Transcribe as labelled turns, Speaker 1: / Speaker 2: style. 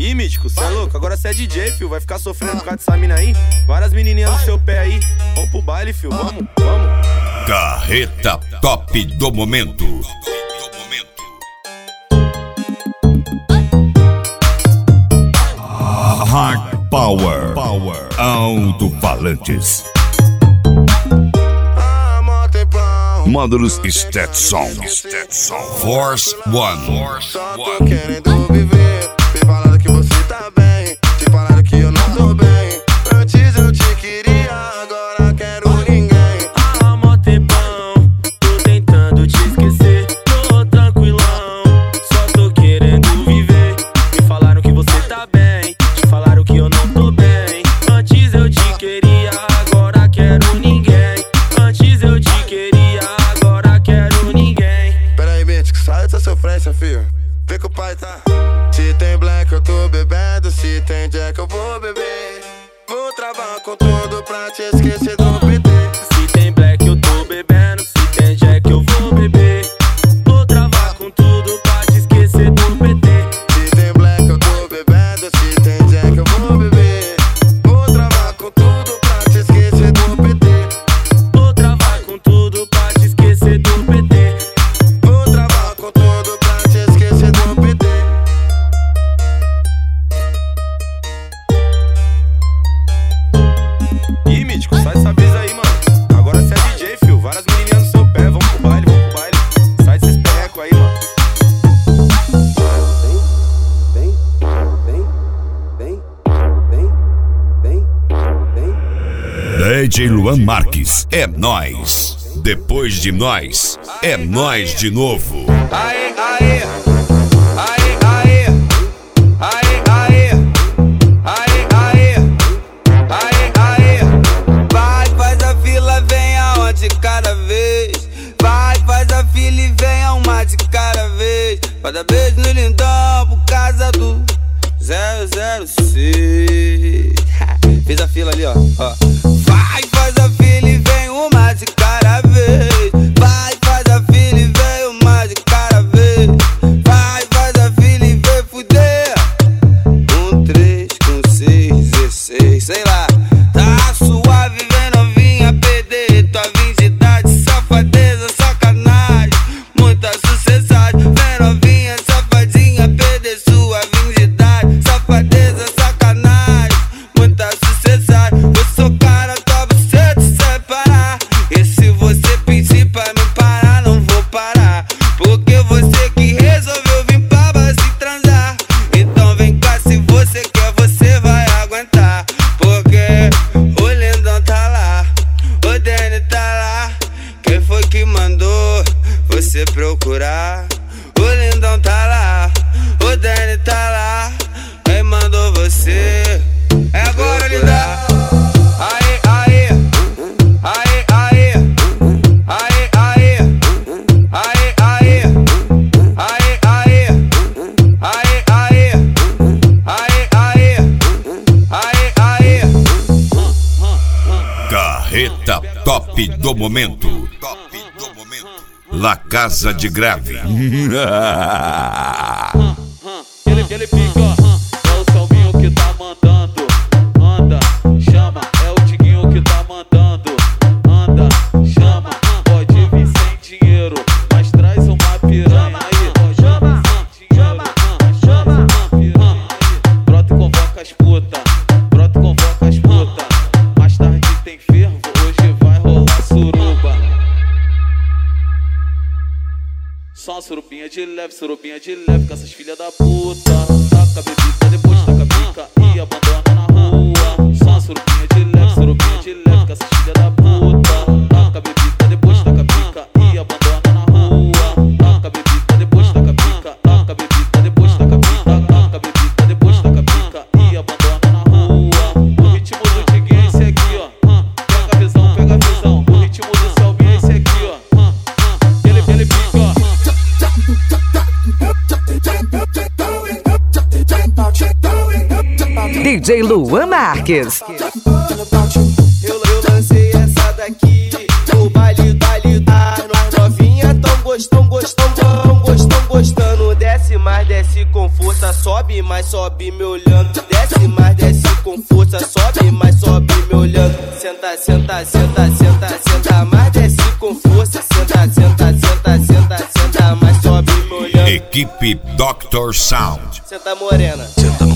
Speaker 1: Ih, Mítico, cê é louco, agora cê é DJ, fio. Vai ficar sofrendo por causa dessa mina aí? Várias menininhas no seu pé aí. Vamos pro baile, fio, vamos.
Speaker 2: Carreta top do momento. Hard Power. Alto-falantes. Módulos Stetson. Force One.
Speaker 3: Só tô querendo viver. Me falaram que você tá bem. Te falaram que eu não tô bem. Antes eu te queria, agora quero ninguém.
Speaker 1: Há mó tempão, tô tentando te esquecer. Tô tranquilão, só tô querendo viver. Me falaram que você tá bem. Te falaram que eu não tô bem. Antes eu te queria, agora quero ninguém. Antes eu te queria, agora quero ninguém.
Speaker 3: Pera aí, Mítico, sai dessa sofrência, filho. Vê que o pai tá. Se tem black eu tô bebendo, se tem jack eu vou beber. Vou travar com tudo pra te esquecer do PT.
Speaker 1: Se tem black eu tô bebendo, se tem jack eu vou beber. Vou travar com tudo pra te esquecer do PT.
Speaker 3: Se tem black eu tô bebendo, se tem jack eu vou beber. Vou travar com tudo pra te esquecer do PT.
Speaker 1: Vou travar com tudo pra te esquecer do PT.
Speaker 3: Vou travar com tudo pra te esquecer do PT.
Speaker 1: Ih, Mítico, sai dessa brisa aí, mano. Agora cê é DJ, fio. Várias menininhas no seu pé. Vamos pro baile, Sai desses perrecos aí, mano.
Speaker 2: DJ Luan Marques, é nóis. Depois de nós, é nós de novo.
Speaker 4: Aê, aê, aê, aê, aê, aê, aê, aê, aê, aê. Vai, faz a fila, venha uma de cada vez. Vai, faz a fila e venha uma de cada vez. Vai dar beijo no lindão por causa do 006. Fez a fila ali, ó. Vai, faz a fila e vem uma de cada vez. Vai, faz a fila e vem uma de cada vez. Vai, faz a fila e vem fuder. 1, 3, com 6, 16, sei lá. Tá suave, vem novinha, perder tua virgindade. Safadeza, sacanagem, muita sucessagem. Vem novinha, safadinha, perder sua virgindade. Safadeza, sacanagem, muita sucessagem. Eu sou cara, pra você te separar. E se você pedir pra me parar, não vou parar. Porque você que resolveu vir pra base transar. Então vem cá, se você quer, você vai aguentar. Porque o lindão tá lá, o Danny tá lá. Quem foi que mandou você procurar? O lindão tá lá, o Danny tá lá. Quem mandou você? É agora, lindão. Aê, aê, aê, aê, aê, aê, aê, aê, aê, aê, aê, aê, aê, aê, aê, aê.
Speaker 2: Carreta top do momento. La Casa de Grave.
Speaker 5: Ele fica, é o Salvinho que tá mandando. Anda, chama, é o Diguinho que tá mandando. Anda, chama, pode vir sem dinheiro, mas traz uma piranha aí. Pode vir sem dinheiro, mas traz uma piranha aí. Brota e convoca as puta, brota e convoca as puta. Mais tarde tem fervo, hoje vai rolar suruba. Só uma surubinha de leve com essas filhas da puta. Taca a bebida, depois taca a pica e abandona na rua. Só uma surubinha de leve com essas filhas da puta. Taca a bebida, depois taca a pica e abandona na rua. Taca a bebida, depois taca a pica. Taca a bebida, depois taca a pica. Taca a bebida, depois taca a pica e abandona na rua. O ritmo do Diguinho é esse aqui, ó. Pega a visão, pega a visão. O ritmo do Salvinho é esse aqui, ó. Ele fica, ó.
Speaker 6: DJ Luan Marques.
Speaker 4: Eu lancei essa daqui, o baile da novinha tão gostando. Desce mais, desce com força, sobe sobe, mas sobe me olhando. Desce, mas desce com força, sobe, mas sobe me olhando. Senta, senta, senta, senta, senta, mas desce com força. Senta, senta, senta, senta, senta, mas sobe me olhando.
Speaker 2: Equipe Dr. Sound.
Speaker 4: Senta morena.
Speaker 2: Senta